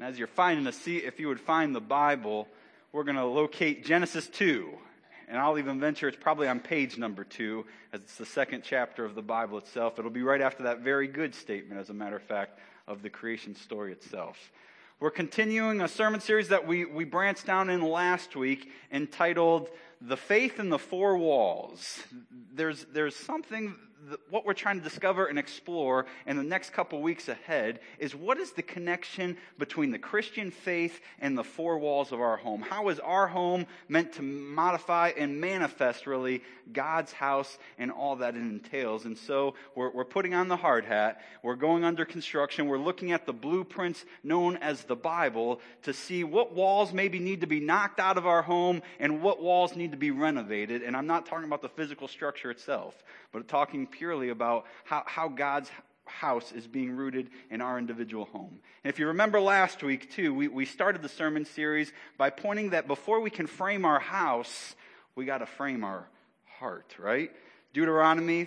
And as you're finding a seat, if you would find the Bible, we're going to locate Genesis 2. And I'll even venture it's probably on page number 2, as it's the second chapter of the Bible itself. It'll be right after that very good statement, as a matter of fact, of the creation story itself. We're continuing a sermon series that we branched down in last week, entitled The Faith in the Four Walls. There's something, what we're trying to discover and explore in the next couple weeks ahead is, what is the connection between the Christian faith and the four walls of our home? How is our home meant to modify and manifest, really, God's house and all that it entails? And so we're putting on the hard hat. We're going under construction. We're looking at the blueprints known as the Bible to see what walls maybe need to be knocked out of our home and what walls need to be renovated. And I'm not talking about the physical structure itself, but talking purely about how God's house is being rooted in our individual home. And if you remember last week, too, we started the sermon series by pointing that before we can frame our house, we got to frame our heart, right? Deuteronomy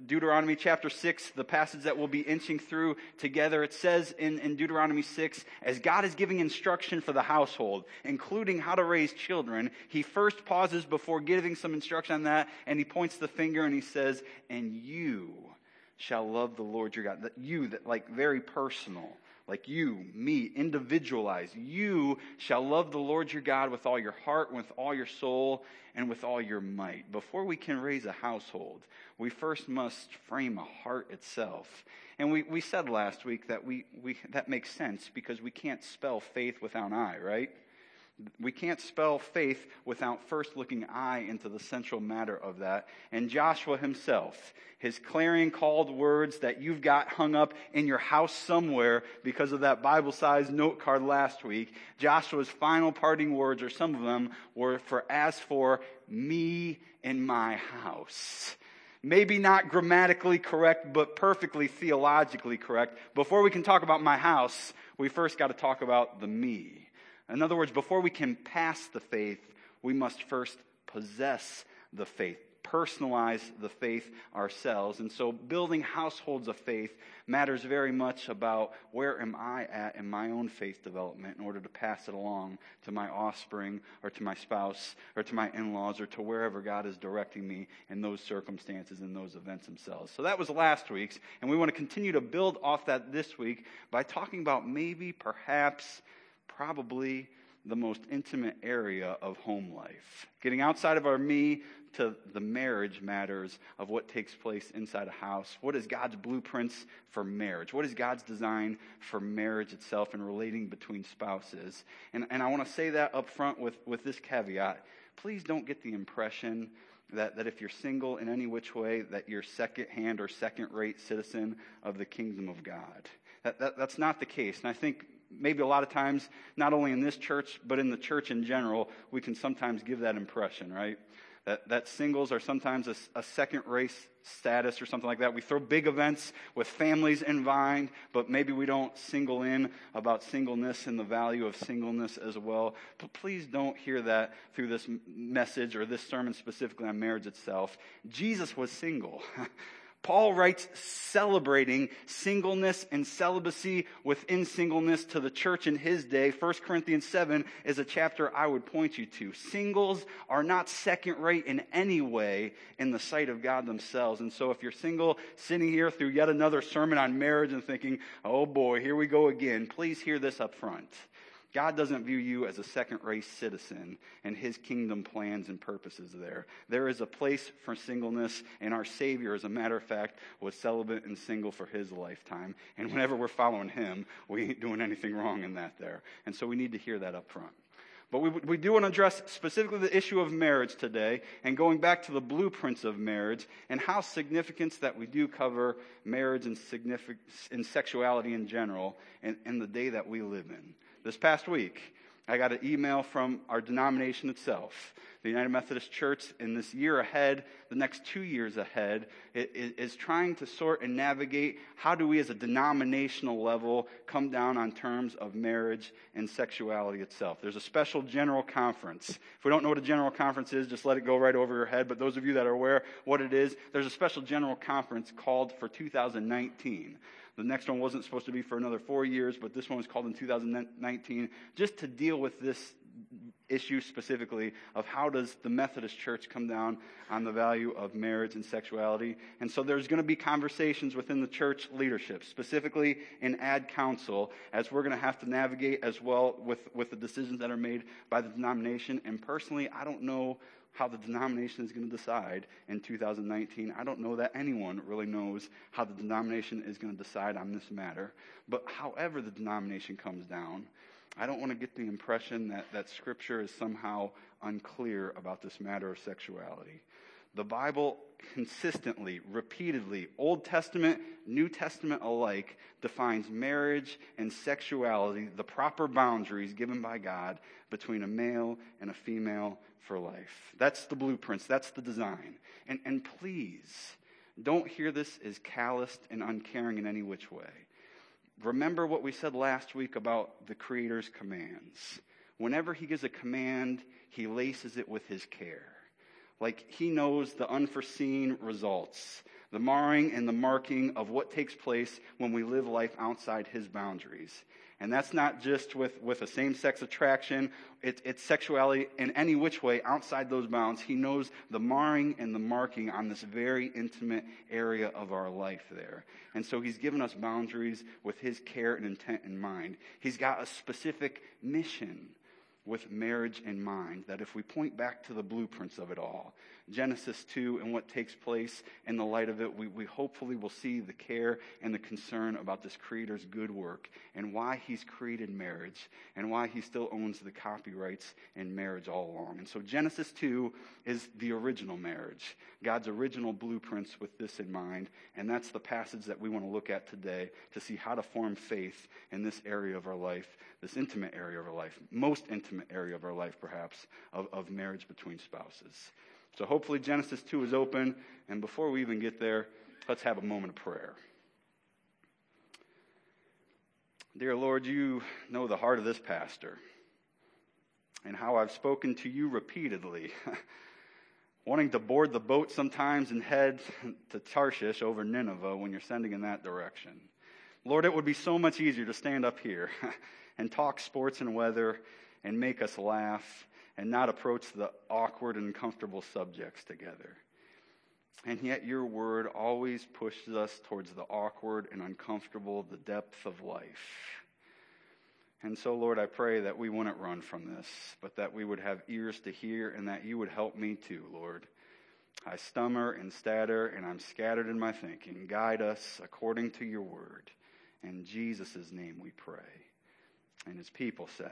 chapter 6, the passage that we'll be inching through together, it says in Deuteronomy 6, as God is giving instruction for the household, including how to raise children, he first pauses before giving some instruction on that, and he points the finger and he says, and you shall love the Lord your God. Like very personal. Like you, me, individualized. You shall love the Lord your God with all your heart, with all your soul, and with all your might. Before we can raise a household, we first must frame a heart itself. And we said last week that that makes sense because we can't spell faith without I, right? We can't spell faith without first looking into the central matter of that. And Joshua himself, his clarion called words that you've got hung up in your house somewhere because of that Bible-sized note card last week, Joshua's final parting words, or some of them, were as for me and my house. Maybe not grammatically correct, but perfectly theologically correct. Before we can talk about my house, we first got to talk about the me. In other words, before we can pass the faith, we must first possess the faith, personalize the faith ourselves. And so building households of faith matters very much about where am I at in my own faith development in order to pass it along to my offspring or to my spouse or to my in-laws or to wherever God is directing me in those circumstances and those events themselves. So that was last week's, and we want to continue to build off that this week by talking about probably the most intimate area of home life. Getting outside of our me to the marriage matters of what takes place inside a house. What is God's blueprints for marriage? What is God's design for marriage itself and relating between spouses? And I want to say that up front with this caveat. Please don't get the impression that if you're single in any which way, that you're second-hand or second-rate citizen of the kingdom of God. That's not the case. And I think maybe a lot of times, not only in this church, but in the church in general, we can sometimes give that impression, right? That singles are sometimes a second race status or something like that. We throw big events with families in mind, but maybe we don't single in about singleness and the value of singleness as well. But please don't hear that through this message or this sermon specifically on marriage itself. Jesus was single. Paul writes celebrating singleness and celibacy within singleness to the church in his day. 1 Corinthians 7 is a chapter I would point you to. Singles are not second rate in any way in the sight of God themselves. And so if you're single, sitting here through yet another sermon on marriage and thinking, oh boy, here we go again, please hear this up front. God doesn't view you as a second-rate citizen and his kingdom plans and purposes there. There is a place for singleness, and our Savior, as a matter of fact, was celibate and single for his lifetime. And whenever we're following him, we ain't doing anything wrong in that there. And so we need to hear that up front. But we do want to address specifically the issue of marriage today and going back to the blueprints of marriage and how significant that we do cover marriage and sexuality in general in the day that we live in. This past week, I got an email from our denomination itself. The United Methodist Church, in this year ahead, the next 2 years ahead, is trying to sort and navigate how do we as a denominational level come down on terms of marriage and sexuality itself. There's a special general conference. If we don't know what a general conference is, just let it go right over your head. But those of you that are aware what it is, there's a special general conference called for 2019. The next one wasn't supposed to be for another 4 years, but this one was called in 2019, just to deal with this issue specifically of how does the Methodist Church come down on the value of marriage and sexuality. And so there's going to be conversations within the church leadership, specifically in Ad Council, as we're going to have to navigate as well with the decisions that are made by the denomination. And personally, I don't know how the denomination is going to decide in 2019. I don't know that anyone really knows how the denomination is going to decide on this matter. But however the denomination comes down, I don't want to get the impression that Scripture is somehow unclear about this matter of sexuality. The Bible consistently, repeatedly, Old Testament, New Testament alike, defines marriage and sexuality, the proper boundaries given by God between a male and a female for life. That's the blueprints. That's the design. And please, don't hear this as calloused and uncaring in any which way. Remember what we said last week about the Creator's commands. Whenever he gives a command, he laces it with his care. Like he knows the unforeseen results, the marring and the marking of what takes place when we live life outside his boundaries. And that's not just with a same-sex attraction. It's sexuality in any which way outside those bounds. He knows the marring and the marking on this very intimate area of our life there. And so he's given us boundaries with his care and intent in mind. He's got a specific mission with marriage in mind, that if we point back to the blueprints of it all, Genesis 2 and what takes place in the light of it, we hopefully will see the care and the concern about this Creator's good work and why he's created marriage and why he still owns the copyrights in marriage all along. And so Genesis 2 is the original marriage, God's original blueprints with this in mind, and that's the passage that we want to look at today to see how to form faith in this area of our life, this intimate area of our life, most intimate area of our life perhaps, of marriage between spouses. So hopefully Genesis 2 is open, and before we even get there, let's have a moment of prayer. Dear Lord, you know the heart of this pastor and how I've spoken to you repeatedly, wanting to board the boat sometimes and head to Tarshish over Nineveh when you're sending in that direction. Lord, it would be so much easier to stand up here and talk sports and weather and make us laugh and not approach the awkward and uncomfortable subjects together. And yet your word always pushes us towards the awkward and uncomfortable, the depth of life. And so, Lord, I pray that we wouldn't run from this, but that we would have ears to hear and that you would help me too, Lord. I stummer and stutter and I'm scattered in my thinking. Guide us according to your word. In Jesus' name we pray. And his people said,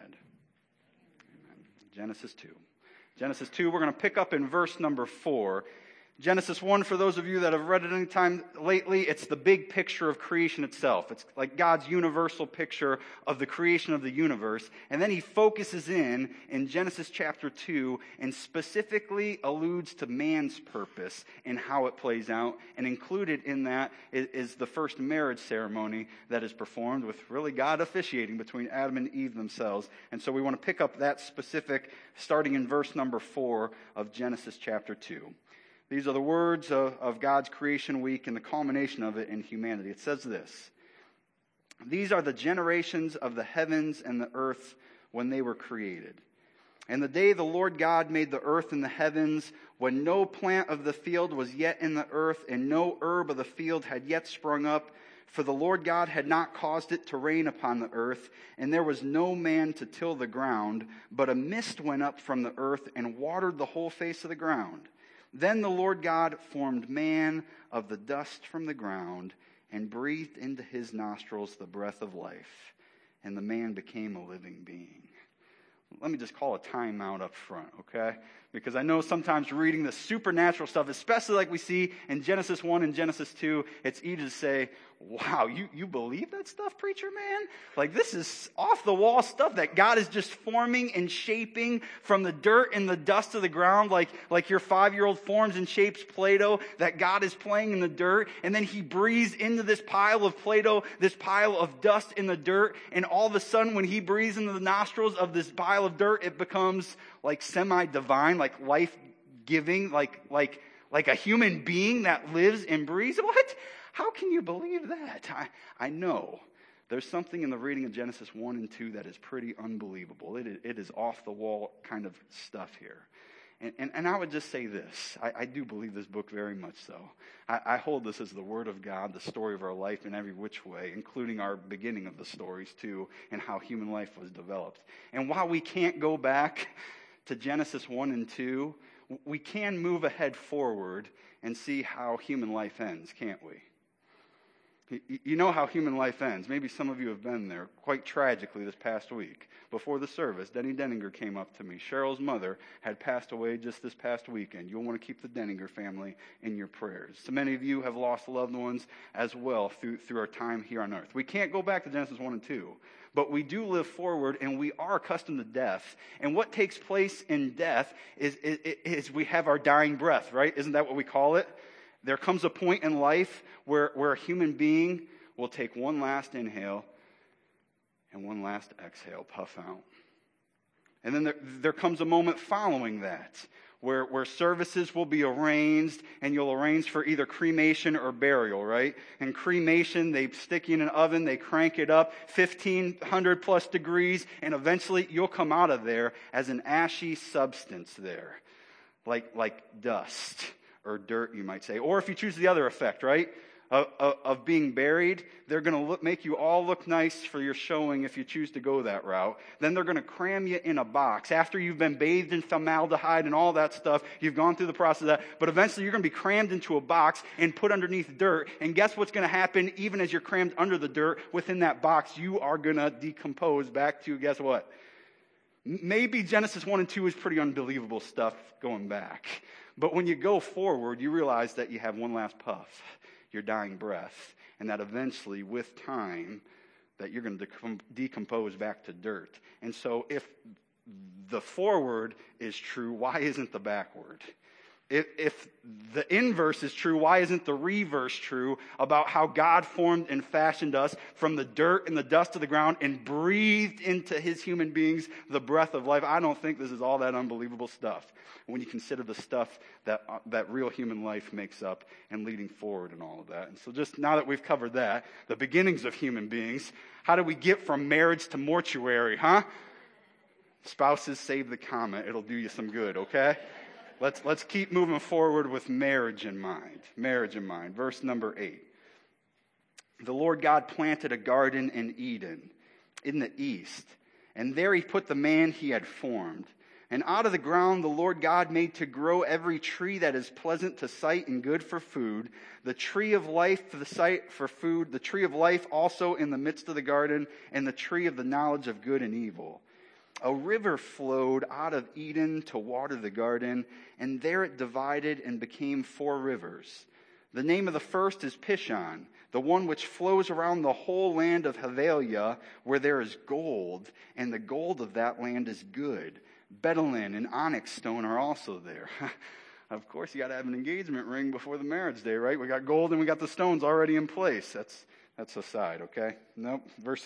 amen. Genesis 2. Genesis 2, we're going to pick up in verse number 4. Genesis 1, for those of you that have read it any time lately, it's the big picture of creation itself. It's like God's universal picture of the creation of the universe. And then he focuses in Genesis chapter 2 and specifically alludes to man's purpose and how it plays out. And included in that is the first marriage ceremony that is performed with really God officiating between Adam and Eve themselves. And so we want to pick up that specific starting in verse number 4 of Genesis chapter 2. These are the words of God's creation week and the culmination of it in humanity. It says this: "These are the generations of the heavens and the earth when they were created. And the day the Lord God made the earth and the heavens, when no plant of the field was yet in the earth, and no herb of the field had yet sprung up, for the Lord God had not caused it to rain upon the earth, and there was no man to till the ground, but a mist went up from the earth and watered the whole face of the ground. Then the Lord God formed man of the dust from the ground and breathed into his nostrils the breath of life, and the man became a living being." Let me just call a timeout up front, okay? Because I know sometimes reading the supernatural stuff, especially like we see in Genesis 1 and Genesis 2, it's easy to say, wow, you believe that stuff, preacher man? Like, this is off-the-wall stuff that God is just forming and shaping from the dirt and the dust of the ground, like your 5-year-old forms and shapes Play-Doh, that God is playing in the dirt, and then he breathes into this pile of Play-Doh, this pile of dust in the dirt, and all of a sudden when he breathes into the nostrils of this pile of dirt, it becomes like semi-divine, like life-giving, like a human being that lives and breathes. What? How can you believe that? I know. There's something in the reading of Genesis 1 and 2 that is pretty unbelievable. It is off-the-wall kind of stuff here. And I would just say this. I do believe this book very much so. I hold this as the Word of God, the story of our life in every which way, including our beginning of the stories, too, and how human life was developed. And while we can't go back to Genesis 1 and 2, we can move ahead forward and see how human life ends, can't we? You know how human life ends. Maybe some of you have been there quite tragically this past week. Before the service, Denny Denninger came up to me. Cheryl's mother had passed away just this past weekend. You'll want to keep the Denninger family in your prayers. So many of you have lost loved ones as well through our time here on earth. We can't go back to Genesis 1 and 2, but we do live forward, and we are accustomed to death. And what takes place in death is we have our dying breath, right? Isn't that what we call it? There comes a point in life where a human being will take one last inhale and one last exhale, puff out. And then there comes a moment following that where services will be arranged, and you'll arrange for either cremation or burial, right? And cremation, they stick you in an oven, they crank it up 1,500 plus degrees, and eventually you'll come out of there as an ashy substance there, like dust. Or dirt, you might say. Or if you choose the other effect, right, of being buried, they're going to make you all look nice for your showing if you choose to go that route. Then they're going to cram you in a box. After you've been bathed in formaldehyde and all that stuff, you've gone through the process of that, but eventually you're going to be crammed into a box and put underneath dirt. And guess what's going to happen? Even as you're crammed under the dirt within that box, you are going to decompose back to, guess what? Maybe Genesis 1 and 2 is pretty unbelievable stuff going back. But when you go forward, you realize that you have one last puff, your dying breath, and that eventually, with time, that you're going to decompose back to dirt. And so if the forward is true, why isn't the backward? If the inverse is true, why isn't the reverse true about how God formed and fashioned us from the dirt and the dust of the ground and breathed into his human beings the breath of life? I don't think this is all that unbelievable stuff when you consider the stuff that real human life makes up and leading forward and all of that. And so just now that we've covered that, the beginnings of human beings, how do we get from marriage to mortuary, huh? Spouses, save the comment. It'll do you some good, okay? Let's keep moving forward with marriage in mind. Marriage in mind. Verse number 8. The Lord God planted a garden in Eden, in the east, and there he put the man he had formed. And out of the ground the Lord God made to grow every tree that is pleasant to sight and good for food, the tree of life for the sight for food, the tree of life also in the midst of the garden, and the tree of the knowledge of good and evil. A river flowed out of Eden to water the garden, and there it divided and became 4 rivers. The name of the first is Pishon, the one which flows around the whole land of Havilah, where there is gold, and the gold of that land is good. Betulan and onyx stone are also there. Of course, you got to have an engagement ring before the marriage day, right? We got gold and we got the stones already in place. That's aside, okay? Nope. Verse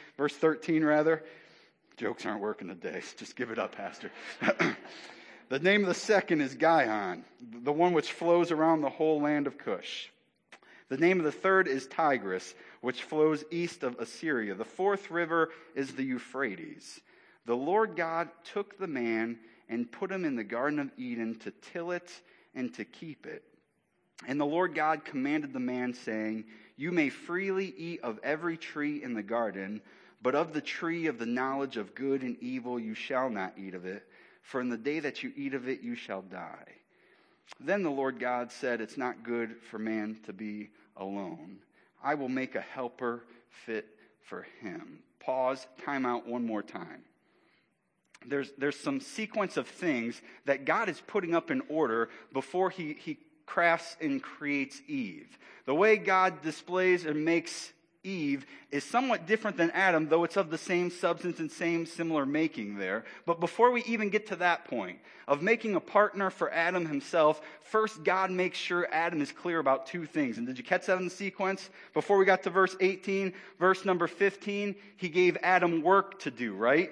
13 rather. Jokes aren't working today. Just give it up, Pastor. The name of the second is Gihon, the one which flows around the whole land of Cush. The name of the third is Tigris, which flows east of Assyria. The 4th river is the Euphrates. The Lord God took the man and put him in the Garden of Eden to till it and to keep it. And the Lord God commanded the man, saying, "You may freely eat of every tree in the garden, but of the tree of the knowledge of good and evil you shall not eat of it, for in the day that you eat of it you shall die." Then the Lord God said, "It's not good for man to be alone. I will make a helper fit for him." Pause, time out one more time. There's some sequence of things that God is putting up in order before he crafts and creates Eve. The way God displays and makes Eve is somewhat different than Adam, though it's of the same substance and same similar making there. But before we even get to that point of making a partner for Adam himself, first God makes sure Adam is clear about 2 things. And did you catch that in the sequence? Before we got to verse 18, verse number 15, he gave Adam work to do, right?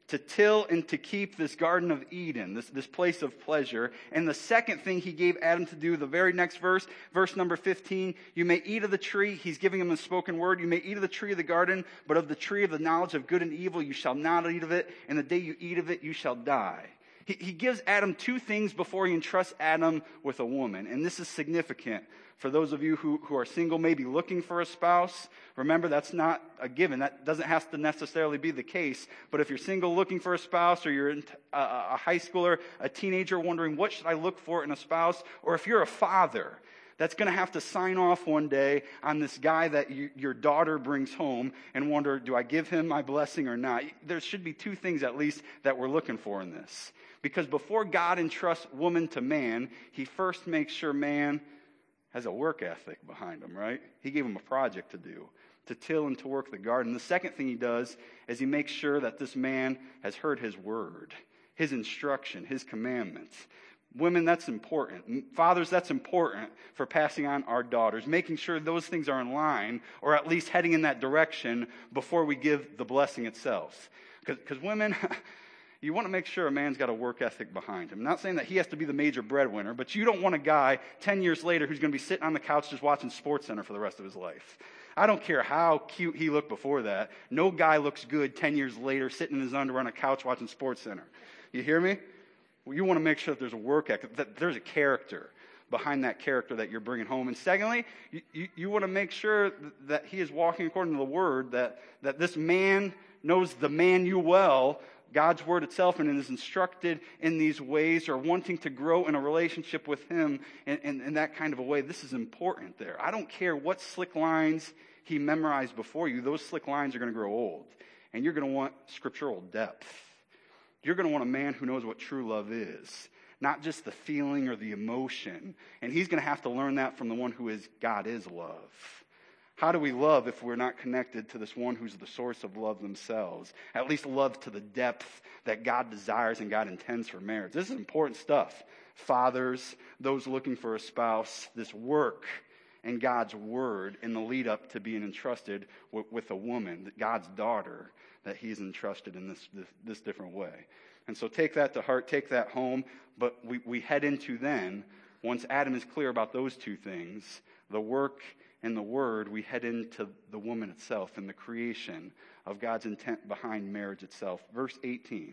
to till and to keep this Garden of Eden, this place of pleasure. And the second thing he gave Adam to do, the very next verse, verse number 15, you may eat of the tree, he's giving him the spoken word, you may eat of the tree of the garden, but of the tree of the knowledge of good and evil you shall not eat of it, and the day you eat of it you shall die. He gives Adam two things before he entrusts Adam with a woman. And this is significant for those of you who are single, maybe looking for a spouse. Remember, that's not a given. That doesn't have to necessarily be the case. But if you're single looking for a spouse, or you're a high schooler, a teenager wondering, what should I look for in a spouse? Or if you're a father that's going to have to sign off one day on this guy that your daughter brings home and wonder, do I give him my blessing or not? There should be two things at least that we're looking for in this. Because before God entrusts woman to man, he first makes sure man has a work ethic behind him, right? He gave him a project to do, to till and to work the garden. The second thing he does is he makes sure that this man has heard his word, his instruction, his commandments. Women, that's important. Fathers, that's important for passing on our daughters, making sure those things are in line, or at least heading in that direction before we give the blessing itself. Because women... You want to make sure a man's got a work ethic behind him. I'm not saying that he has to be the major breadwinner, but you don't want a guy 10 years later who's going to be sitting on the couch just watching SportsCenter for the rest of his life. I don't care how cute he looked before that. No guy looks good 10 years later sitting in his underwear on a couch watching SportsCenter. You hear me? Well, you want to make sure that there's a work ethic, that there's a character behind that character that you're bringing home. And secondly, you want to make sure that he is walking according to the word, that this man knows the man you well, God's word itself, and is instructed in these ways, or wanting to grow in a relationship with him in that kind of a way. This is important there. I don't care what slick lines he memorized before you. Those slick lines are going to grow old. And you're going to want scriptural depth. You're going to want a man who knows what true love is, not just the feeling or the emotion. And he's going to have to learn that from the one who is God is love. How do we love if we're not connected to this one who's the source of love themselves? At least love to the depth that God desires and God intends for marriage. This is important stuff. Fathers, those looking for a spouse, this work in God's word in the lead up to being entrusted with a woman, God's daughter, that he's entrusted in this different way. And so take that to heart, take that home. But we head into then, once Adam is clear about those two things, the work and the word, we head into the woman itself and the creation of God's intent behind marriage itself. Verse 18,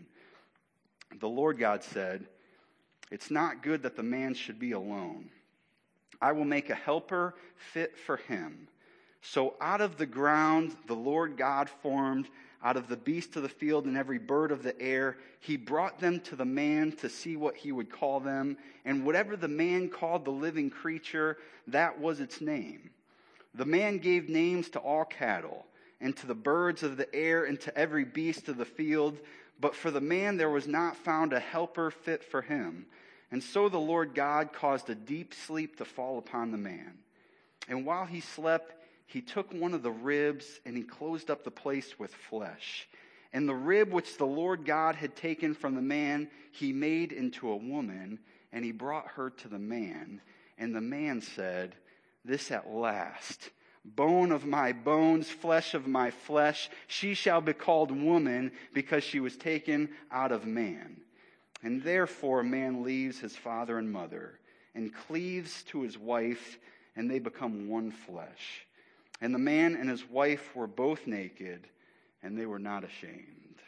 the Lord God said, "It's not good that the man should be alone. I will make a helper fit for him." So out of the ground the Lord God formed, out of the beasts of the field and every bird of the air, he brought them to the man to see what he would call them. And whatever the man called the living creature, that was its name. The man gave names to all cattle, and to the birds of the air, and to every beast of the field. But for the man there was not found a helper fit for him. And so the Lord God caused a deep sleep to fall upon the man. And while he slept, he took one of the ribs, and he closed up the place with flesh. And the rib which the Lord God had taken from the man, he made into a woman, and he brought her to the man. And the man said, "This at last, bone of my bones, flesh of my flesh, she shall be called woman, because she was taken out of man. And therefore a man leaves his father and mother, and cleaves to his wife, and they become one flesh. And the man and his wife were both naked, and they were not ashamed."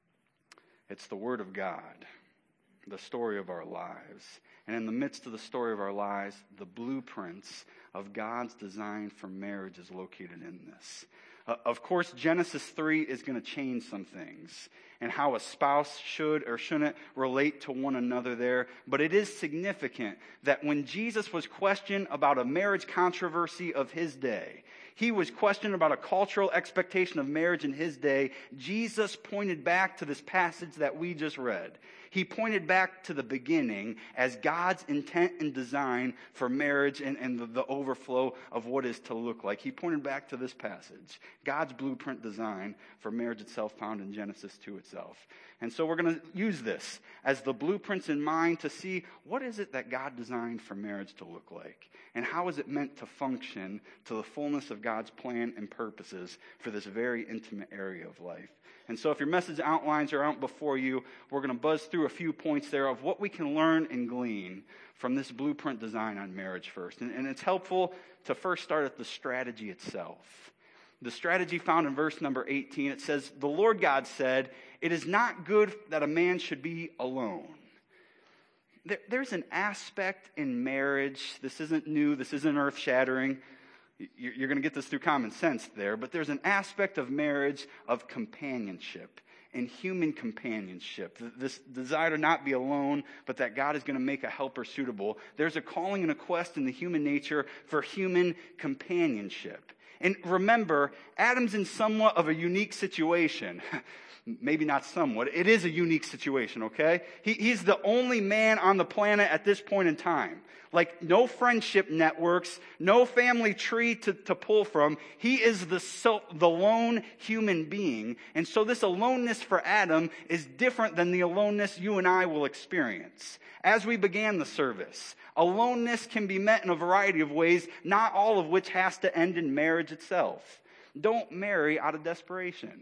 It's the word of God, the story of our lives. And in the midst of the story of our lives, the blueprints of God's design for marriage is located in this. Of course, Genesis 3 is going to change some things and how a spouse should or shouldn't relate to one another there. But it is significant that when Jesus was questioned about a marriage controversy of his day, he was questioned about a cultural expectation of marriage in his day, Jesus pointed back to this passage that we just read. He pointed back to the beginning as God's intent and design for marriage and the overflow of what is to look like. He pointed back to this passage, God's blueprint design for marriage itself, found in Genesis 2 itself. And so we're going to use this as the blueprints in mind to see what is it that God designed for marriage to look like, and how is it meant to function to the fullness of God's plan and purposes for this very intimate area of life. And so if your message outlines are out before you, we're going to buzz through a few points there of what we can learn and glean from this blueprint design on marriage first. And it's helpful to first start at the strategy itself. The strategy found in verse number 18, it says, "The Lord God said, 'It is not good that a man should be alone.'" There's an aspect in marriage, this isn't new, this isn't earth-shattering. You're going to get this through common sense there, but there's an aspect of marriage of companionship and human companionship. This desire to not be alone, but that God is going to make a helper suitable. There's a calling and a quest in the human nature for human companionship. And remember, Adam's in somewhat of a unique situation. Maybe not somewhat. It is a unique situation, okay? He's the only man on the planet at this point in time. Like, no friendship networks, no family tree to pull from. He is the lone human being. And so this aloneness for Adam is different than the aloneness you and I will experience. As we began the service, aloneness can be met in a variety of ways, not all of which has to end in marriage itself. Don't marry out of desperation.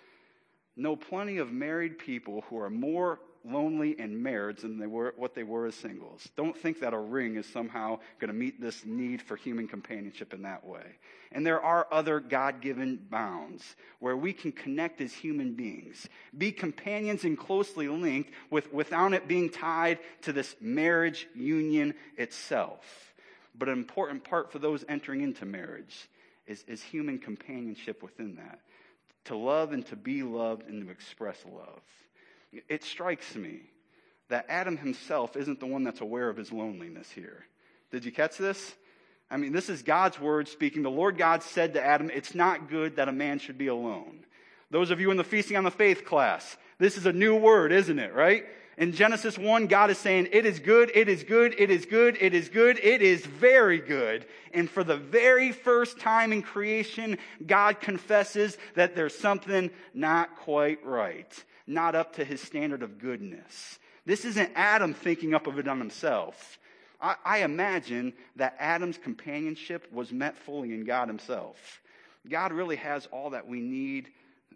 Know plenty of married people who are more lonely in marriage than they were as singles. Don't think that a ring is somehow going to meet this need for human companionship in that way. And there are other God-given bounds where we can connect as human beings, be companions and closely linked without it being tied to this marriage union itself. But an important part for those entering into marriage is human companionship within that. To love and to be loved and to express love. It strikes me that Adam himself isn't the one that's aware of his loneliness here. Did you catch this? I mean, this is God's word speaking. The Lord God said to Adam, "It's not good that a man should be alone." Those of you in the Feasting on the Faith class, this is a new word, isn't it, right? In Genesis 1, God is saying, it is good, it is good, it is good, it is good, it is very good. And for the very first time in creation, God confesses that there's something not quite right, not up to his standard of goodness. This isn't Adam thinking up of it on himself. I imagine that Adam's companionship was met fully in God himself. God really has all that we need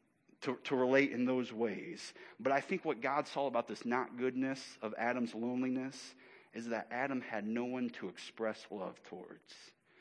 to relate in those ways. But I think what God saw about this not goodness of Adam's loneliness is that Adam had no one to express love towards.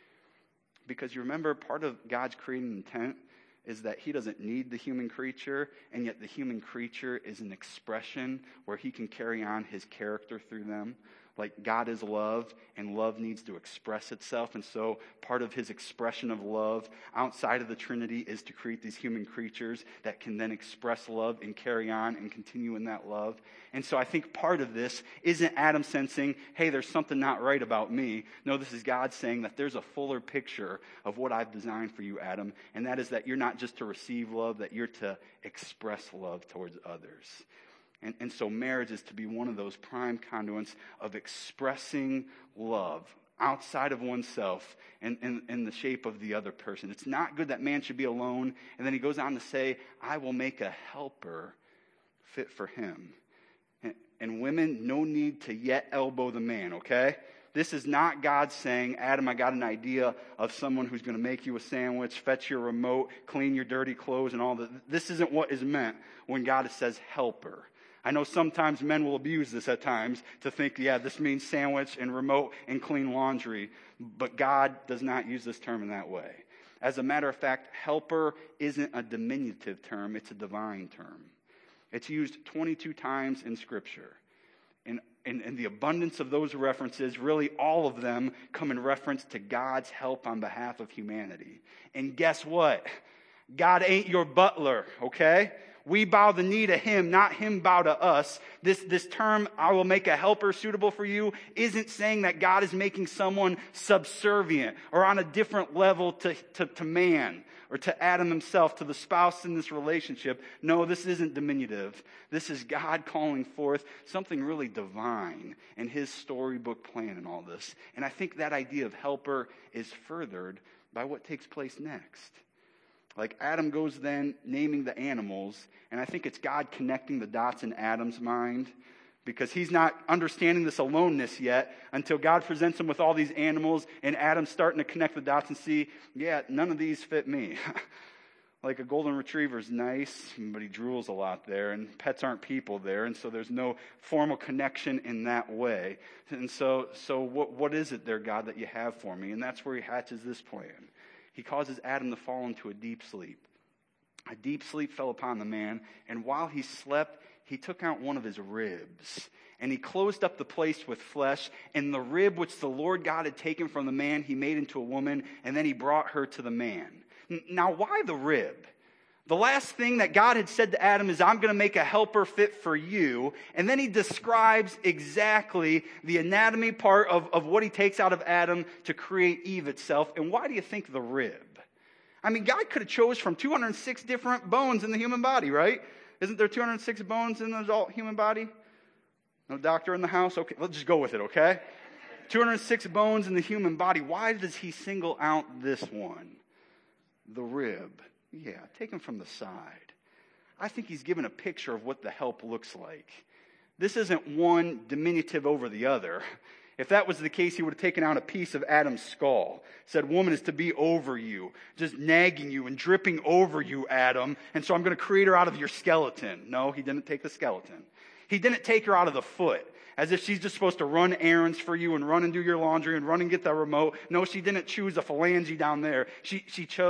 Because you remember, part of God's creating intent is that he doesn't need the human creature, and yet the human creature is an expression where he can carry on his character through them. Like, God is love, and love needs to express itself. And so part of his expression of love outside of the Trinity is to create these human creatures that can then express love and carry on and continue in that love. And so I think part of this isn't Adam sensing, hey, there's something not right about me. No, this is God saying that there's a fuller picture of what I've designed for you, Adam. And that is that you're not just to receive love, that you're to express love towards others. And so marriage is to be one of those prime conduits of expressing love outside of oneself and in the shape of the other person. It's not good that man should be alone. And then he goes on to say, I will make a helper fit for him. And women, no need to yet elbow the man, okay? This is not God saying, Adam, I got an idea of someone who's going to make you a sandwich, fetch your remote, clean your dirty clothes and all that. This isn't what is meant when God says helper. I know sometimes men will abuse this at times to think, yeah, this means sandwich and remote and clean laundry. But God does not use this term in that way. As a matter of fact, helper isn't a diminutive term. It's a divine term. It's used 22 times in Scripture. And the abundance of those references, really all of them come in reference to God's help on behalf of humanity. And guess what? God ain't your butler, okay? We bow the knee to him, not him bow to us. This term, I will make a helper suitable for you, isn't saying that God is making someone subservient or on a different level to man or to Adam himself, to the spouse in this relationship. No, this isn't diminutive. This is God calling forth something really divine in his storybook plan in all this. And I think that idea of helper is furthered by what takes place next. Like Adam goes then naming the animals, and I think it's God connecting the dots in Adam's mind because he's not understanding this aloneness yet until God presents him with all these animals, and Adam's starting to connect the dots and see, yeah, none of these fit me. Like a golden retriever's nice, but he drools a lot there, and pets aren't people there, and so there's no formal connection in that way. And so what is it there, God, that you have for me? And that's where he hatches this plan. He causes Adam to fall into a deep sleep. A deep sleep fell upon the man, and while he slept, he took out one of his ribs, and he closed up the place with flesh, and the rib which the Lord God had taken from the man, he made into a woman, and then he brought her to the man. Now, why the rib? The last thing that God had said to Adam is, I'm going to make a helper fit for you. And then he describes exactly the anatomy part of what he takes out of Adam to create Eve itself. And why do you think the rib? I mean, God could have chose from 206 different bones in the human body, right? Isn't there 206 bones in the adult human body? No doctor in the house? Okay, let's just go with it, okay? 206 bones in the human body. Why does he single out this one? The rib. Yeah, taken from the side. I think he's given a picture of what the help looks like. This isn't one diminutive over the other. If that was the case, he would have taken out a piece of Adam's skull, said, woman is to be over you, just nagging you and dripping over you, Adam, and so I'm going to create her out of your skeleton. No, he didn't take the skeleton. He didn't take her out of the foot, as if she's just supposed to run errands for you and run and do your laundry and run and get the remote. No, she didn't choose a phalange down there. He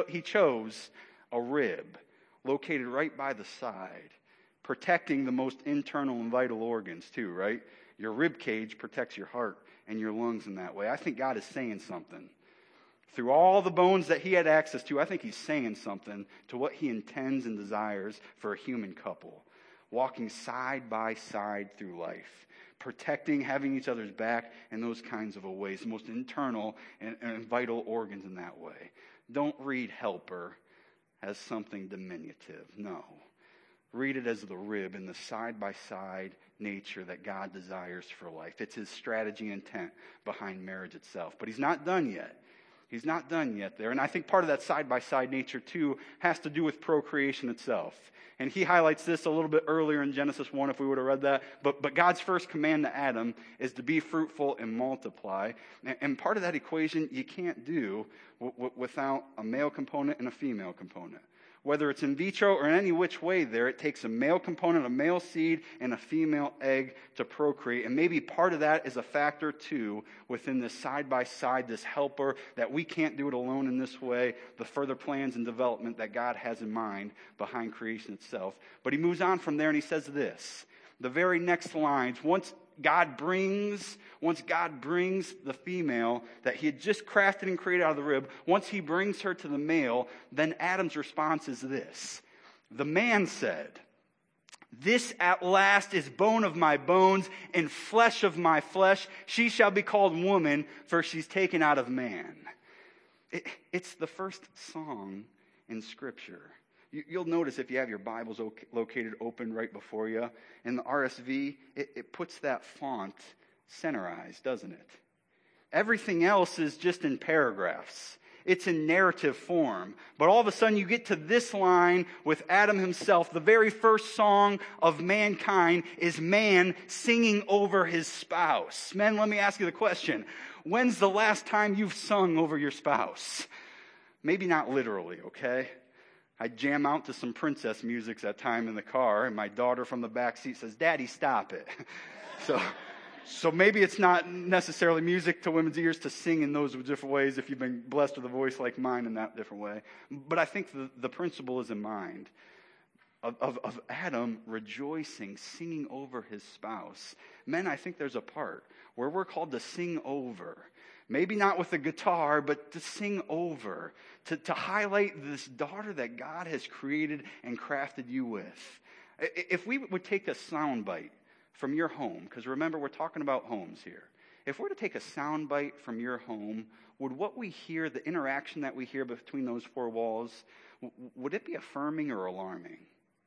chose a rib located right by the side, protecting the most internal and vital organs too, right? Your rib cage protects your heart and your lungs in that way. I think God is saying something. Through all the bones that he had access to, I think he's saying something to what he intends and desires for a human couple. Walking side by side through life. Protecting, having each other's back in those kinds of ways. The most internal and vital organs in that way. Don't read helper as something diminutive. No. Read it as the rib and the side-by-side nature that God desires for life. It's his strategy and intent behind marriage itself. But he's not done yet. He's not done yet there. And I think part of that side-by-side nature, too, has to do with procreation itself. And he highlights this a little bit earlier in Genesis 1, if we would have read that. But God's first command to Adam is to be fruitful and multiply. And part of that equation you can't do without a male component and a female component. Whether it's in vitro or in any which way there, it takes a male component, a male seed, and a female egg to procreate. And maybe part of that is a factor, too, within this side-by-side, this helper, that we can't do it alone in this way, the further plans and development that God has in mind behind creation itself. But he moves on from there and he says this, the very next lines, once God brings the female that he had just crafted and created out of the rib, once he brings her to the male, then Adam's response is this. The man said, this at last is bone of my bones and flesh of my flesh. She shall be called woman, for she's taken out of man. It's the first song in Scripture. You'll notice if you have your Bibles located open right before you, in the RSV, it puts that font centerized, doesn't it? Everything else is just in paragraphs. It's in narrative form. But all of a sudden you get to this line with Adam himself. The very first song of mankind is man singing over his spouse. Men, let me ask you the question. When's the last time you've sung over your spouse? Maybe not literally, okay? I jam out to some princess music that time in the car, and my daughter from the back seat says, Daddy, stop it. So maybe it's not necessarily music to women's ears to sing in those different ways if you've been blessed with a voice like mine in that different way. But I think the principle is in mind of Adam rejoicing, singing over his spouse. Men, I think there's a part where we're called to sing over. Maybe not with a guitar, but to sing over, to highlight this daughter that God has created and crafted you with. If we would take a sound bite from your home, because remember, we're talking about homes here. If we're to take a sound bite from your home, would what we hear, the interaction that we hear between those four walls, would it be affirming or alarming?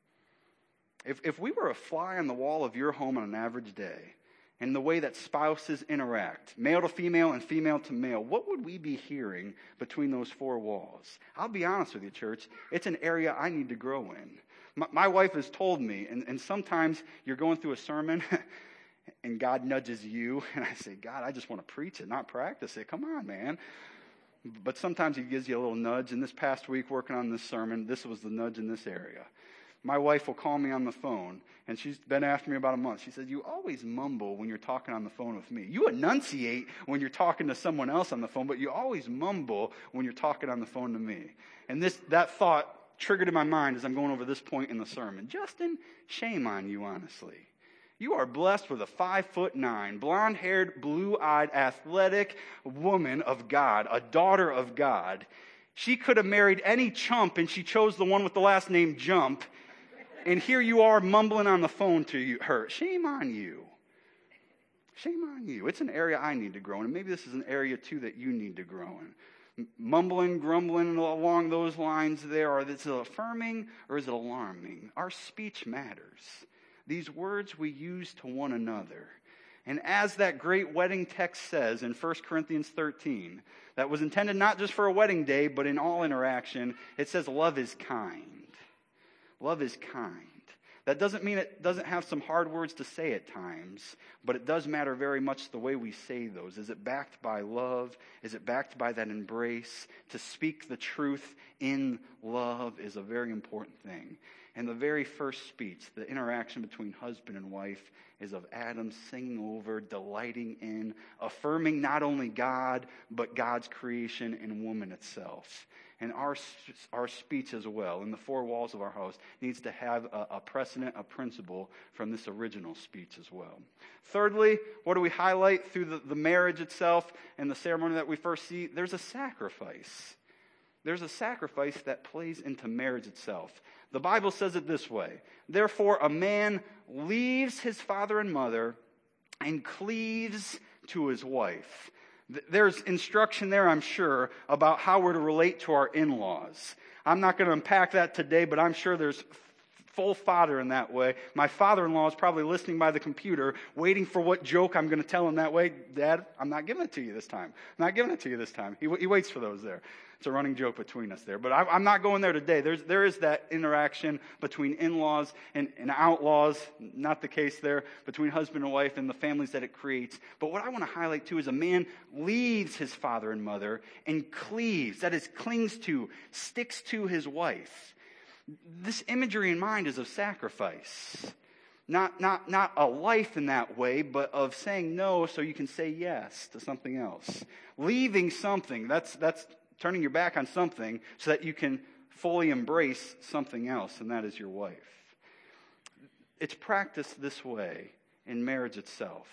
If we were a fly on the wall of your home on an average day, and the way that spouses interact, male to female and female to male, what would we be hearing between those four walls? I'll be honest with you, church, it's an area I need to grow in. My wife has told me, and sometimes you're going through a sermon, and God nudges you, and I say, God, I just want to preach it, not practice it. Come on, man. But sometimes he gives you a little nudge. And this past week, working on this sermon, this was the nudge in this area. My wife will call me on the phone, and she's been after me about a month. She said, you always mumble when you're talking on the phone with me. You enunciate when you're talking to someone else on the phone, but you always mumble when you're talking on the phone to me. And that thought triggered in my mind as I'm going over this point in the sermon. Justin, shame on you, honestly. You are blessed with a 5'9", blonde-haired, blue-eyed, athletic woman of God, a daughter of God. She could have married any chump, and she chose the one with the last name Jump. And here you are mumbling on the phone to her. Shame on you. Shame on you. It's an area I need to grow in, and maybe this is an area, too, that you need to grow in. Mumbling, grumbling along those lines there, is it affirming or is it alarming? Our speech matters. These words we use to one another. And as that great wedding text says in 1 Corinthians 13, that was intended not just for a wedding day, but in all interaction, it says love is kind. Love is kind. That doesn't mean it doesn't have some hard words to say at times, but it does matter very much the way we say those. Is it backed by love? Is it backed by that embrace? To speak the truth in love is a very important thing. And the very first speech, the interaction between husband and wife, is of Adam singing over, delighting in, affirming not only God, but God's creation in woman itself. And our speech as well, in the four walls of our house, needs to have a precedent, a principle from this original speech as well. Thirdly, what do we highlight through the marriage itself and the ceremony that we first see? There's a sacrifice. There's a sacrifice that plays into marriage itself. The Bible says it this way: therefore a man leaves his father and mother and cleaves to his wife. There's instruction there, I'm sure, about how we're to relate to our in-laws. I'm not going to unpack that today, but I'm sure there's full fodder in that way. My father-in-law is probably listening by the computer, waiting for what joke I'm going to tell him that way. Dad, I'm not giving it to you this time. I'm not giving it to you this time. He waits for those there. It's a running joke between us there. But I'm not going there today. There is that interaction between in-laws and outlaws. Not the case there between husband and wife and the families that it creates. But what I want to highlight too is a man leaves his father and mother and cleaves, that is, clings to, sticks to his wife. This imagery in mind is of sacrifice. Not a life in that way, but of saying no so you can say yes to something else. Leaving something, that's turning your back on something so that you can fully embrace something else, and that is your wife. It's practiced this way in marriage itself.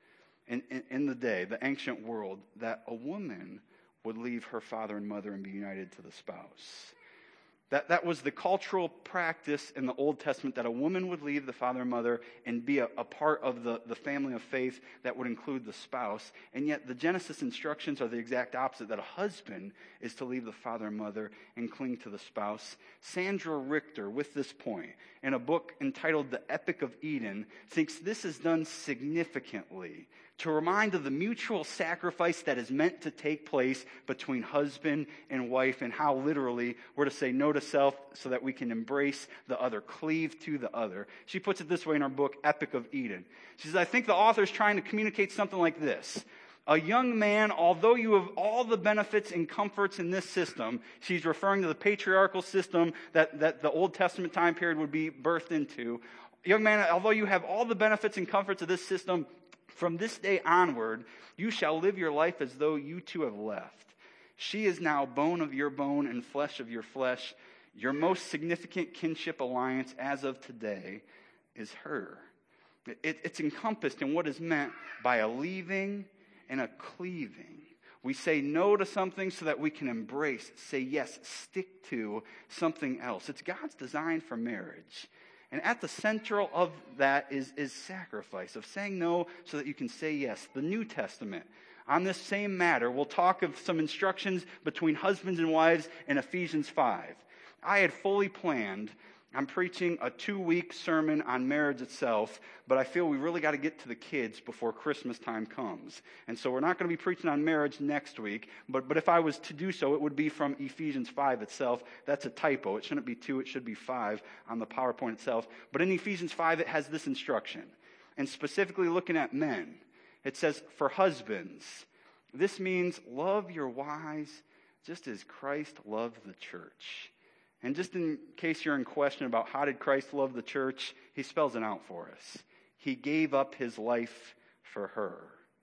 In the day, the ancient world, that a woman would leave her father and mother and be united to the spouse. That was the cultural practice in the Old Testament, that a woman would leave the father and mother and be a part of the family of faith that would include the spouse. And yet the Genesis instructions are the exact opposite, that a husband is to leave the father and mother and cling to the spouse. Sandra Richter, with this point, in a book entitled The Epic of Eden, thinks this is done significantly to remind of the mutual sacrifice that is meant to take place between husband and wife, and how literally we're to say no to self so that we can embrace the other, cleave to the other. She puts it this way in her book, Epic of Eden. She says, I think the author is trying to communicate something like this. A young man, although you have all the benefits and comforts in this system, she's referring to the patriarchal system that the Old Testament time period would be birthed into. Young man, although you have all the benefits and comforts of this system, from this day onward, you shall live your life as though you too have left. She is now bone of your bone and flesh of your flesh. Your most significant kinship alliance as of today is her. It's encompassed in what is meant by a leaving and a cleaving. We say no to something so that we can embrace, say yes, stick to something else. It's God's design for marriage. And at the central of that is sacrifice, of saying no so that you can say yes. The New Testament, on this same matter, we'll talk of some instructions between husbands and wives in Ephesians 5. I had fully planned, I'm preaching a 2-week sermon on marriage itself, but I feel we really got to get to the kids before Christmas time comes. And so we're not going to be preaching on marriage next week, but if I was to do so, it would be from Ephesians 5 itself. That's a typo. It shouldn't be 2, it should be 5 on the PowerPoint itself. But in Ephesians 5, it has this instruction. And specifically looking at men, it says, for husbands, this means love your wives just as Christ loved the church. And just in case you're in question about how did Christ love the church, he spells it out for us. He gave up his life for her.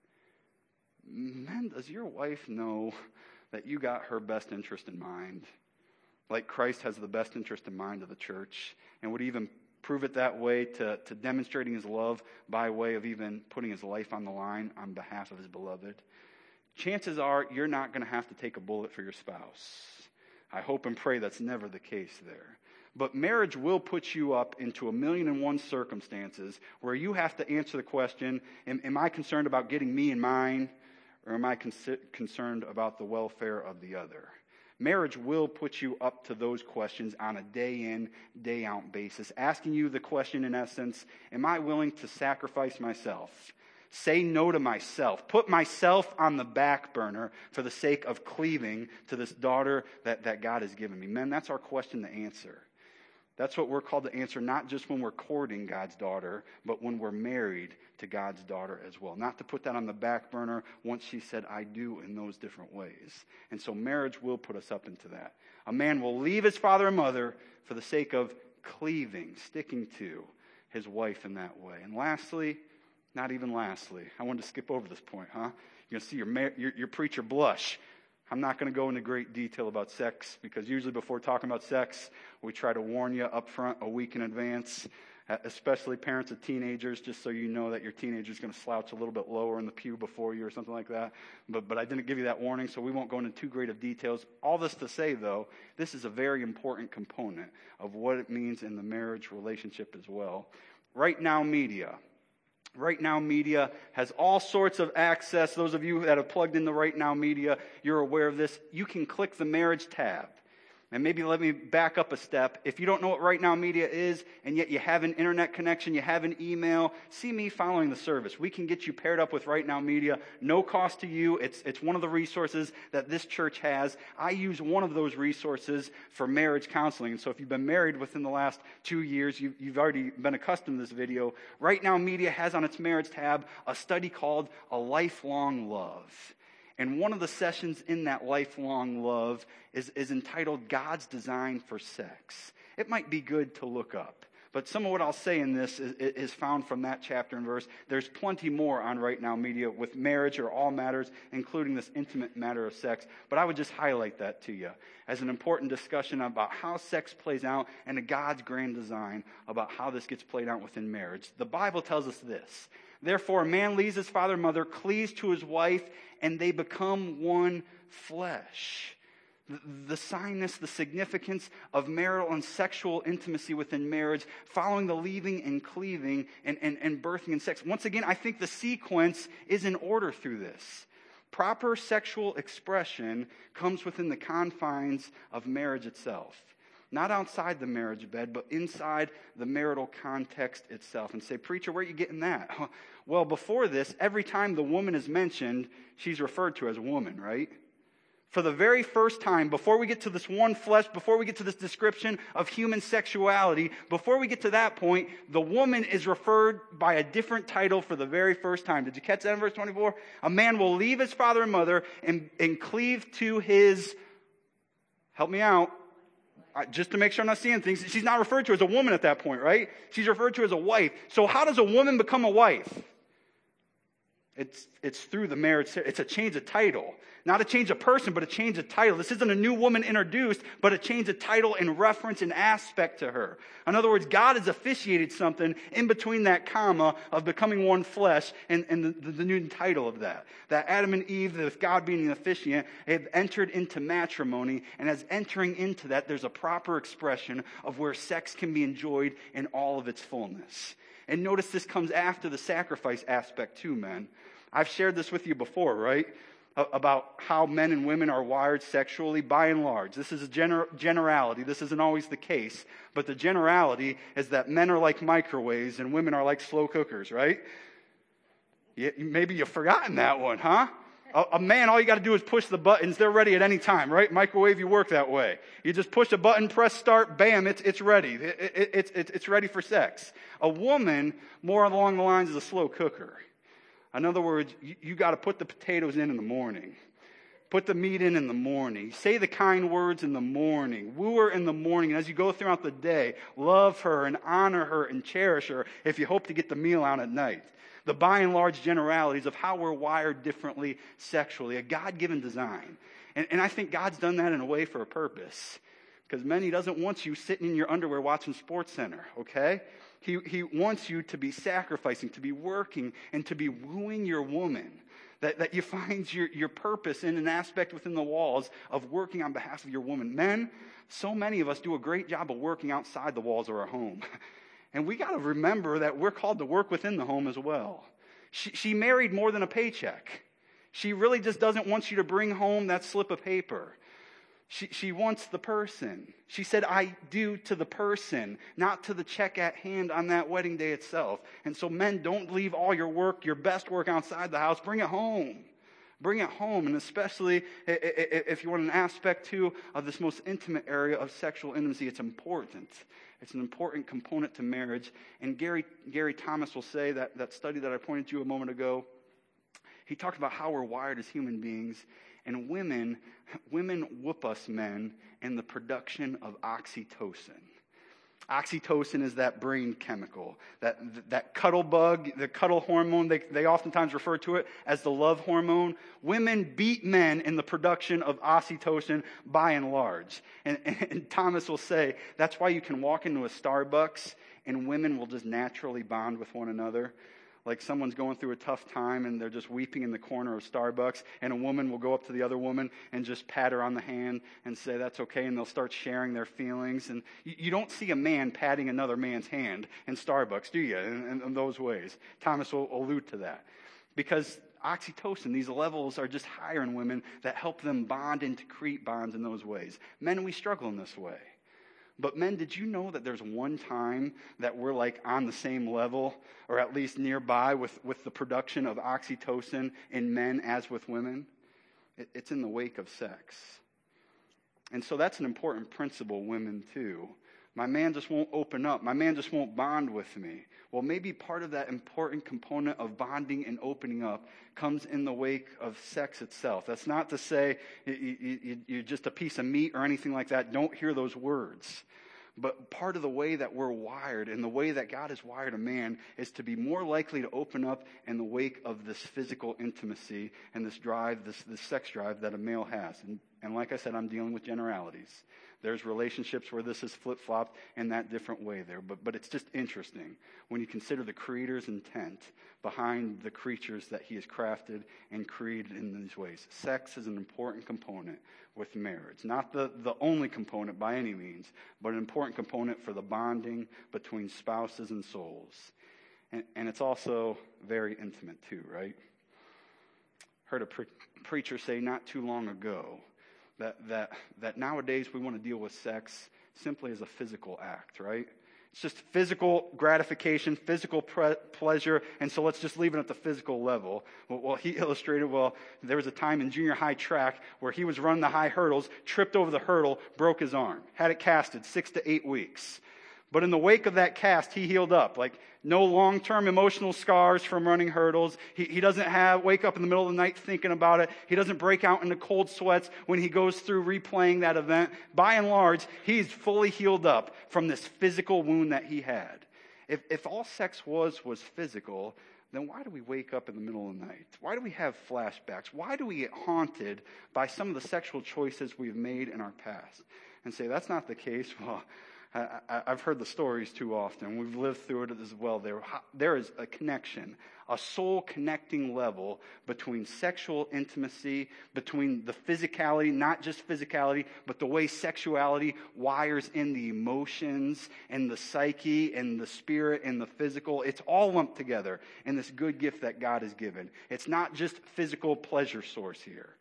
Men, does your wife know that you got her best interest in mind? Like Christ has the best interest in mind of the church, and would even prove it that way to demonstrating his love by way of even putting his life on the line on behalf of his beloved. Chances are you're not going to have to take a bullet for your spouse. I hope and pray that's never the case there. But marriage will put you up into 1,000,001 circumstances where you have to answer the question, am I concerned about getting me and mine, or am I concerned about the welfare of the other? Marriage will put you up to those questions on a day-in, day-out basis, asking you the question in essence, am I willing to sacrifice myself? Say no to myself. Put myself on the back burner for the sake of cleaving to this daughter that God has given me. Men, that's our question to answer. That's what we're called to answer, not just when we're courting God's daughter, but when we're married to God's daughter as well. Not to put that on the back burner once she said, I do, in those different ways. And so marriage will put us up into that. A man will leave his father and mother for the sake of cleaving, sticking to his wife in that way. And lastly, not even lastly, I wanted to skip over this point, huh? You're going to see your preacher blush. I'm not going to go into great detail about sex, because usually before talking about sex, we try to warn you up front a week in advance, especially parents of teenagers, just so you know that your teenager is going to slouch a little bit lower in the pew before you or something like that. But I didn't give you that warning, so we won't go into too great of details. All this to say, though, this is a very important component of what it means in the marriage relationship as well. Right Now Media has all sorts of access. Those of you that have plugged in the Right Now Media, you're aware of this. You can click the marriage tab. And maybe let me back up a step. If you don't know what Right Now Media is, and yet you have an internet connection, you have an email, see me following the service. We can get you paired up with Right Now Media. No cost to you. It's one of the resources that this church has. I use one of those resources for marriage counseling. And so if you've been married within the last 2 years, you've already been accustomed to this video. Right Now Media has on its marriage tab a study called A Lifelong Love. And one of the sessions in that lifelong love is entitled God's Design for Sex. It might be good to look up. But some of what I'll say in this is found from that chapter and verse. There's plenty more on Right Now Media with marriage or all matters, including this intimate matter of sex. But I would just highlight that to you as an important discussion about how sex plays out and a God's grand design about how this gets played out within marriage. The Bible tells us this. Therefore, a man leaves his father and mother, cleaves to his wife, and they become one flesh. The signness, the significance of marital and sexual intimacy within marriage, following the leaving and cleaving and birthing and sex. Once again, I think the sequence is in order through this. Proper sexual expression comes within the confines of marriage itself. Not outside the marriage bed, but inside the marital context itself. And say, preacher, where are you getting that? Well, before this, every time the woman is mentioned, she's referred to as a woman, right? For the very first time, before we get to this one flesh, before we get to this description of human sexuality, before we get to that point, the woman is referred by a different title for the very first time. Did you catch that in verse 24? A man will leave his father and mother and cleave to his, help me out, just to make sure I'm not seeing things. She's not referred to as a woman at that point, right? She's referred to as a wife. So how does a woman become a wife? It's through the marriage. It's a change of title. Not a change of person, but a change of title. This isn't a new woman introduced, but a change of title and reference and aspect to her. In other words, God has officiated something in between that comma of becoming one flesh and the new title of that. That Adam and Eve, with God being an officiant, have entered into matrimony, and as entering into that, there's a proper expression of where sex can be enjoyed in all of its fullness. And notice this comes after the sacrifice aspect too, men. I've shared this with you before, right? About how men and women are wired sexually by and large. This is a generality. This isn't always the case. But the generality is that men are like microwaves and women are like slow cookers, right? Maybe you've forgotten that one, huh? A man, all you got to do is push the buttons. They're ready at any time, right? Microwave, you work that way. You just push a button, press start, bam, it's ready. It's ready for sex. A woman, more along the lines, is a slow cooker. In other words, you got to put the potatoes in the morning. Put the meat in the morning. Say the kind words in the morning. Woo her in the morning. And as you go throughout the day, love her and honor her and cherish her if you hope to get the meal out at night. The by and large generalities of how we're wired differently sexually, a God-given design. And I think God's done that in a way for a purpose. Because men, He doesn't want you sitting in your underwear watching SportsCenter, okay? He wants you to be sacrificing, to be working, and to be wooing your woman. That you find your purpose in an aspect within the walls of working on behalf of your woman. Men, so many of us do a great job of working outside the walls of our home. And we got to remember that we're called to work within the home as well. She married more than a paycheck. She really just doesn't want you to bring home that slip of paper. She wants the person. She said, I do to the person, not to the check at hand on that wedding day itself. And so men, don't leave all your work, your best work outside the house. Bring it home. Bring it home. And especially if you want an aspect too of this most intimate area of sexual intimacy, it's important. It's an important component to marriage. And Gary Thomas will say that study that I pointed to a moment ago, he talked about how we're wired as human beings. And women whoop us men in the production of oxytocin. Oxytocin is that brain chemical, that cuddle bug, the cuddle hormone. They oftentimes refer to it as the love hormone. Women beat men in the production of oxytocin by and large. And Thomas will say that's why you can walk into a Starbucks and women will just naturally bond with one another. Like someone's going through a tough time and they're just weeping in the corner of Starbucks, and a woman will go up to the other woman and just pat her on the hand and say, that's okay, and they'll start sharing their feelings. And you don't see a man patting another man's hand in Starbucks, do you, in those ways? Thomas will allude to that. Because oxytocin, these levels are just higher in women that help them bond and to create bonds in those ways. Men, we struggle in this way. But men, did you know that there's one time that we're like on the same level, or at least nearby with the production of oxytocin in men as with women? It's in the wake of sex. And so that's an important principle, women too. My man just won't open up. My man just won't bond with me. Well, maybe part of that important component of bonding and opening up comes in the wake of sex itself. That's not to say you're just a piece of meat or anything like that. Don't hear those words. But part of the way that we're wired and the way that God has wired a man is to be more likely to open up in the wake of this physical intimacy and this drive, this sex drive that a male has. And like I said, I'm dealing with generalities. There's relationships where this is flip-flopped in that different way there. But it's just interesting when you consider the Creator's intent behind the creatures that He has crafted and created in these ways. Sex is an important component with marriage. Not the only component by any means, but an important component for the bonding between spouses and souls. And it's also very intimate too, right? Heard a preacher say not too long ago that nowadays we want to deal with sex simply as a physical act, right? It's just physical gratification, physical pleasure, and so let's just leave it at the physical level. Well, he illustrated, there was a time in junior high track where he was running the high hurdles, tripped over the hurdle, broke his arm, had it casted 6 to 8 weeks. But in the wake of that cast, he healed up. Like, no long-term emotional scars from running hurdles. He doesn't wake up in the middle of the night thinking about it. He doesn't break out into cold sweats when he goes through replaying that event. By and large, he's fully healed up from this physical wound that he had. If all sex was physical, then why do we wake up in the middle of the night? Why do we have flashbacks? Why do we get haunted by some of the sexual choices we've made in our past? And say, that's not the case. Well, I've heard the stories too often. We've lived through it as well. There is a connection, a soul connecting level between sexual intimacy, between the physicality, not just physicality, but the way sexuality wires in the emotions and the psyche and the spirit and the physical. It's all lumped together in this good gift that God has given. It's not just physical pleasure source here.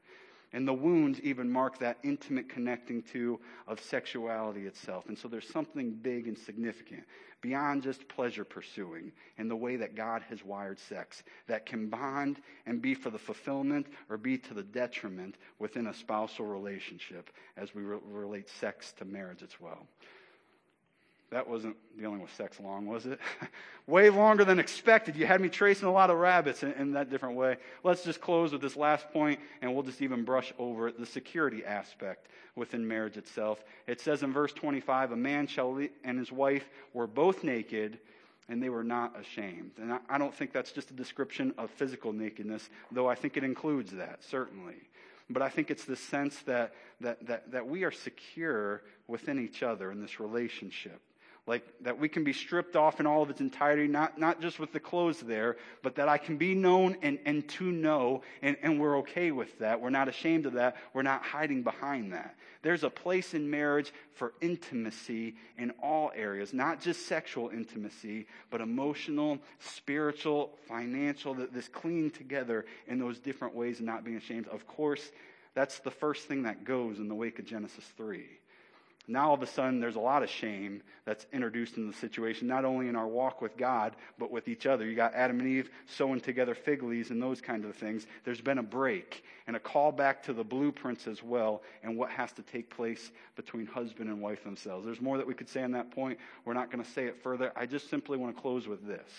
And the wounds even mark that intimate connecting to of sexuality itself. And so there's something big and significant beyond just pleasure pursuing in the way that God has wired sex that can bond and be for the fulfillment or be to the detriment within a spousal relationship as we relate sex to marriage as well. That wasn't dealing with sex long, was it? Way longer than expected. You had me tracing a lot of rabbits in that different way. Let's just close with this last point, and we'll just even brush over the security aspect within marriage itself. It says in verse 25, a man and his wife were both naked, and they were not ashamed. And I don't think that's just a description of physical nakedness, though I think it includes that, certainly. But I think it's this sense that we are secure within each other in this relationship. Like that we can be stripped off in all of its entirety, not just with the clothes there, but that I can be known and to know, and we're okay with that. We're not ashamed of that. We're not hiding behind that. There's a place in marriage for intimacy in all areas, not just sexual intimacy, but emotional, spiritual, financial, this clean together in those different ways and not being ashamed. Of course, that's the first thing that goes in the wake of Genesis 3. Now all of a sudden there's a lot of shame that's introduced in the situation, not only in our walk with God, but with each other. You got Adam and Eve sewing together fig leaves and those kinds of things. There's been a break and a call back to the blueprints as well and what has to take place between husband and wife themselves. There's more that we could say on that point. We're not going to say it further. I just simply want to close with this.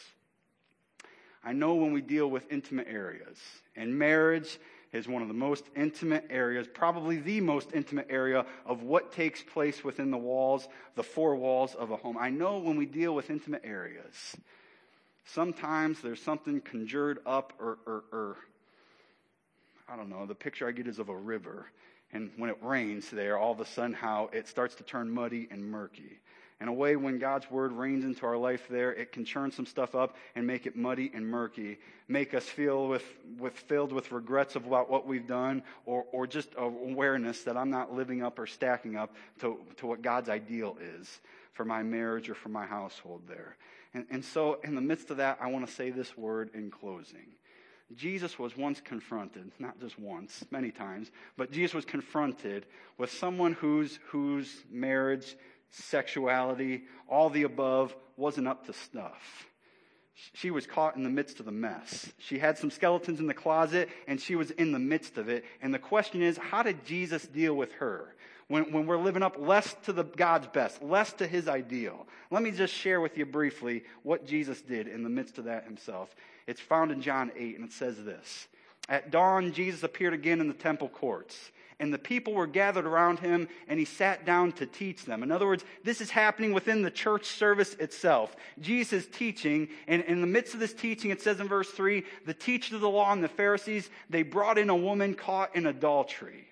I know when we deal with intimate areas, and marriage is one of the most intimate areas, probably the most intimate area of what takes place within the walls, the four walls of a home. I know when we deal with intimate areas, sometimes there's something conjured up or I don't know, the picture I get is of a river. And when it rains there, all of a sudden how it starts to turn muddy and murky. In a way, when God's word rains into our life there, it can churn some stuff up and make it muddy and murky, make us feel filled with regrets about what we've done, or just awareness that I'm not living up or stacking up to what God's ideal is for my marriage or for my household there. And so in the midst of that, I want to say this word in closing. Jesus was once confronted, not just once, many times, but Jesus was confronted with someone whose marriage, sexuality, all the above, wasn't up to snuff. She was caught in the midst of the mess. She had some skeletons in the closet, and she was in the midst of it. And the question is, how did Jesus deal with her? When we're living up less to God's best, less to his ideal. Let me just share with you briefly what Jesus did in the midst of that himself. It's found in John 8, and it says this. At dawn, Jesus appeared again in the temple courts. And the people were gathered around him, and he sat down to teach them. In other words, this is happening within the church service itself. Jesus is teaching, and in the midst of this teaching, it says in verse 3, the teachers of the law and the Pharisees, they brought in a woman caught in adultery.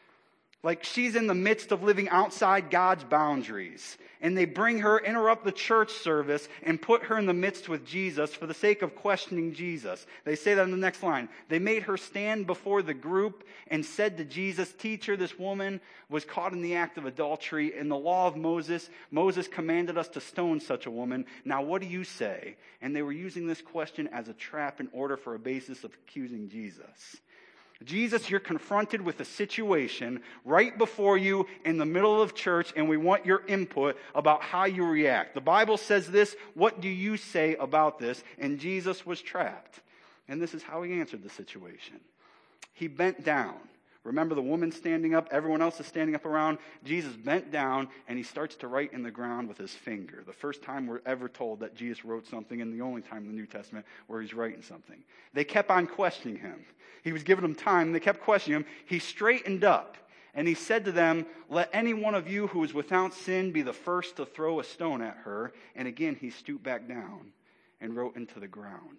Like she's in the midst of living outside God's boundaries. And they bring her, interrupt the church service, and put her in the midst with Jesus for the sake of questioning Jesus. They say that in the next line. They made her stand before the group and said to Jesus, Teacher, this woman was caught in the act of adultery. In the law of Moses commanded us to stone such a woman. Now what do you say? And they were using this question as a trap in order for a basis of accusing Jesus. Jesus, you're confronted with a situation right before you in the middle of church, and we want your input about how you react. The Bible says this. What do you say about this? And Jesus was trapped. And this is how he answered the situation. He bent down. Remember the woman standing up, everyone else is standing up around. Jesus bent down and he starts to write in the ground with his finger. The first time we're ever told that Jesus wrote something, and the only time in the New Testament where he's writing something. They kept on questioning him. He was giving them time. They kept questioning him. He straightened up and he said to them, Let any one of you who is without sin be the first to throw a stone at her. And again, he stooped back down and wrote into the ground.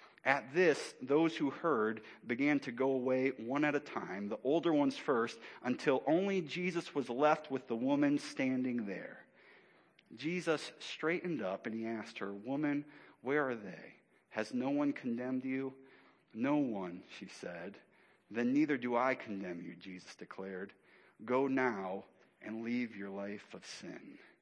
At this, those who heard began to go away one at a time, the older ones first, until only Jesus was left with the woman standing there. Jesus straightened up and he asked her, Woman, where are they? Has no one condemned you? No one, she said. Then neither do I condemn you, Jesus declared. Go now and leave your life of sin.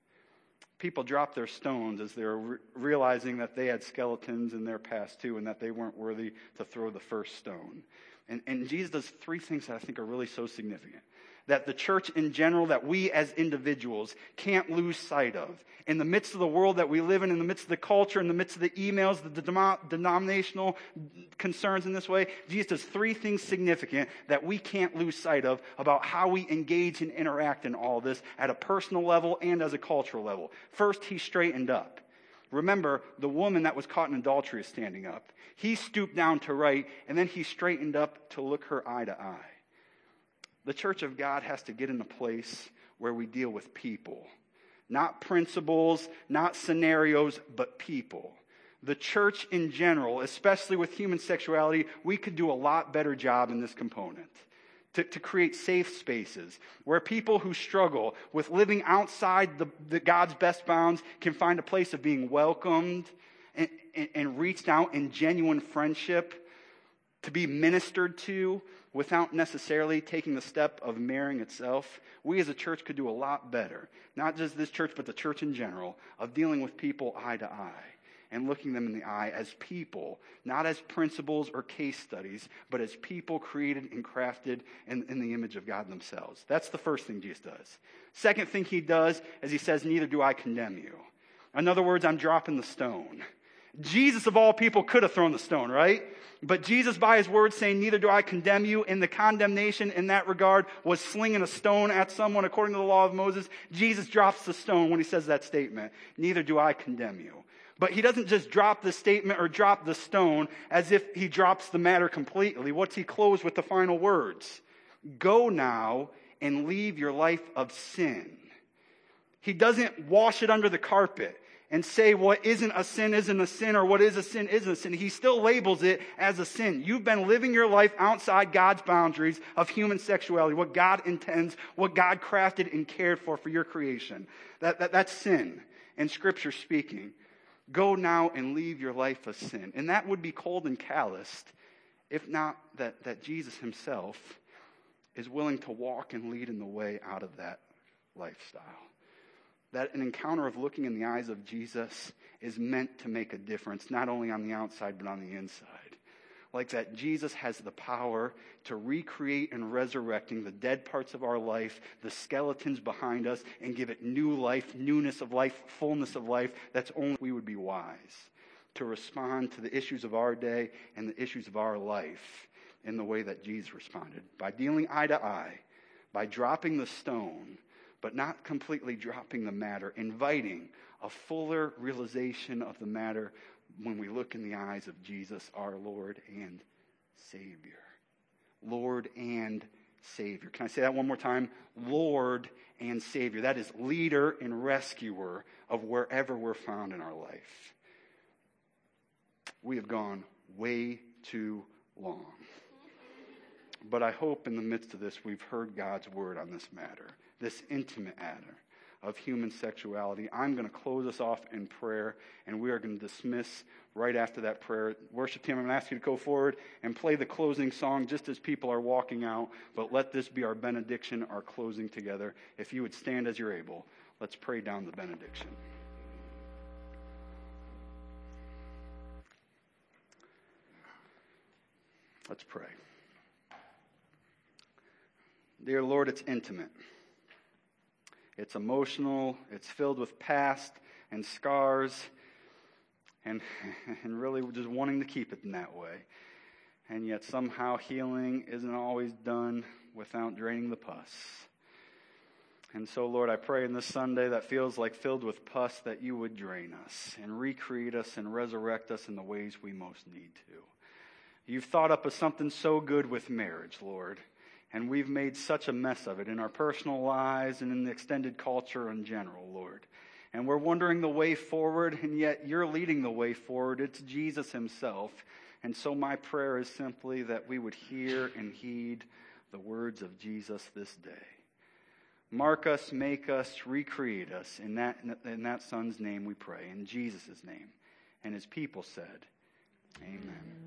People dropped their stones as they were realizing that they had skeletons in their past too, and that they weren't worthy to throw the first stone. And Jesus does three things that I think are really so significant. That the church in general, that we as individuals can't lose sight of. In the midst of the world that we live in the midst of the culture, in the midst of the emails, the denominational concerns in this way, Jesus does three things significant that we can't lose sight of about how we engage and interact in all this at a personal level and as a cultural level. First, he straightened up. Remember, the woman that was caught in adultery is standing up. He stooped down to write, and then he straightened up to look her eye to eye. The church of God has to get in a place where we deal with people. Not principles, not scenarios, but people. The church in general, especially with human sexuality, we could do a lot better job in this component. To create safe spaces where people who struggle with living outside the God's best bounds can find a place of being welcomed and reached out in genuine friendship, to be ministered to without necessarily taking the step of marrying itself. We as a church could do a lot better, not just this church, but the church in general, of dealing with people eye to eye and looking them in the eye as people, not as principles or case studies, but as people created and crafted in the image of God themselves. That's the first thing Jesus does. Second thing he does is he says, neither do I condemn you. In other words, I'm dropping the stone. Jesus, of all people, could have thrown the stone, right? But Jesus, by his word, saying, neither do I condemn you, and the condemnation in that regard was slinging a stone at someone according to the law of Moses. Jesus drops the stone when he says that statement. Neither do I condemn you. But he doesn't just drop the statement or drop the stone as if he drops the matter completely. What's he close with the final words? Go now and leave your life of sin. He doesn't wash it under the carpet and say what isn't a sin, or what is a sin isn't a sin. He still labels it as a sin. You've been living your life outside God's boundaries of human sexuality, what God intends, what God crafted and cared for your creation. That's sin, in Scripture speaking. Go now and leave your life of sin. And that would be cold and calloused, if not that Jesus himself is willing to walk and lead in the way out of that lifestyle. That an encounter of looking in the eyes of Jesus is meant to make a difference, not only on the outside, but on the inside. Like that Jesus has the power to recreate and resurrecting the dead parts of our life, the skeletons behind us, and give it new life, newness of life, fullness of life. That's only we would be wise to respond to the issues of our day and the issues of our life in the way that Jesus responded. By dealing eye to eye, by dropping the stone, but not completely dropping the matter, inviting a fuller realization of the matter when we look in the eyes of Jesus, our Lord and Savior. Lord and Savior. Can I say that one more time? Lord and Savior. That is leader and rescuer of wherever we're found in our life. We have gone way too long. But I hope in the midst of this, we've heard God's word on this matter, this intimate matter of human sexuality. I'm going to close us off in prayer, and we are going to dismiss right after that prayer. Worship team, I'm going to ask you to go forward and play the closing song just as people are walking out, but let this be our benediction, our closing together. If you would stand as you're able, let's pray down the benediction. Let's pray. Dear Lord, it's intimate. It's emotional. It's filled with past and scars and really just wanting to keep it in that way. And yet somehow healing isn't always done without draining the pus. And so, Lord, I pray in this Sunday that feels like filled with pus that you would drain us and recreate us and resurrect us in the ways we most need to. You've thought up of something so good with marriage, Lord. And we've made such a mess of it in our personal lives and in the extended culture in general, Lord. And we're wondering the way forward, and yet you're leading the way forward. It's Jesus himself. And so my prayer is simply that we would hear and heed the words of Jesus this day. Mark us, make us, recreate us. In that Son's name we pray. In Jesus' name. And his people said, amen.